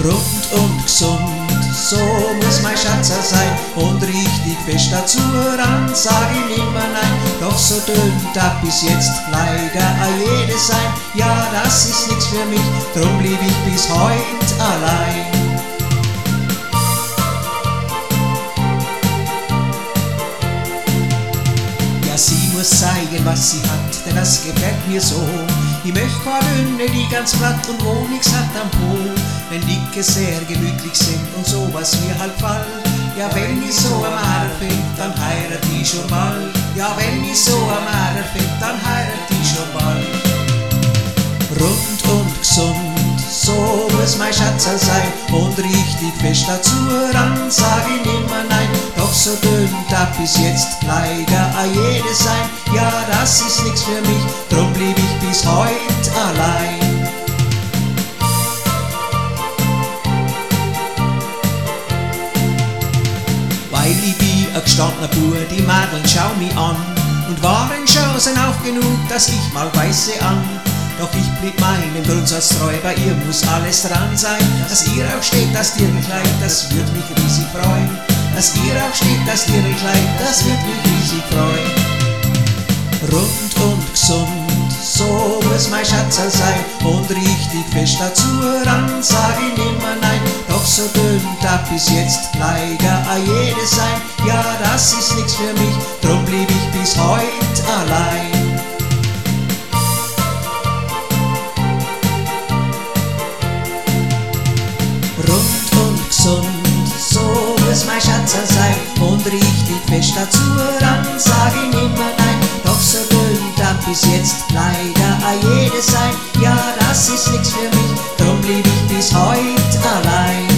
Rund und gesund, so muss mein Schatzer sein, und richtig fest dazu ran, sag ich nimmer nein. Doch so dünn darf bis jetzt leider a jede sein, ja das ist nix für mich, drum blieb ich bis heut allein. Ja, sie muss zeigen, was sie hat, denn das gefällt mir so. Ich möcht keine Dünne, die ganz platt und wo nix hat am Po. Wenn Dicke sehr gemütlich sind und sowas mir halt fall. Ja, wenn ich so am Ader find, dann heirat ich schon bald. Ja, wenn ich so am Ader find, dann heirat ich schon bald. Rund und gesund, so muss mein Schatzer sein, und richtig fest dazu ran, sag ich nimmer nein. Doch so dünn darf bis jetzt leider a jede sein, ja das ist nix für mich, drum blieb ich bis heut allein. Weil ich wie a gestandener Bur, die Mädeln schau mich an, und waren Chancen auch genug, dass ich mal weiße an. Doch ich blieb meinem Grundsatz treu, bei ihr muss alles dran sein. Dass ihr auch steht, das Dirndlkleid, das wird mich riesig freuen. Dass ihr auch steht, das Dirndlkleid, das wird mich riesig freuen. Rund und gesund, so muss mein Schatzer sein, und richtig fest dazu ran, sag ich nimmer nein. Doch so dünn darf bis jetzt leider a jede sein, ja das ist nix für mich, drum blieb ich bis heut allein. Rund und gesund, so muss mein Schatzer sein, und richtig fest dazu ran, sag ich nimmer nein. Doch so dünn darf bis jetzt leider a jede sein, ja das ist nix für mich, drum blieb ich bis heut allein.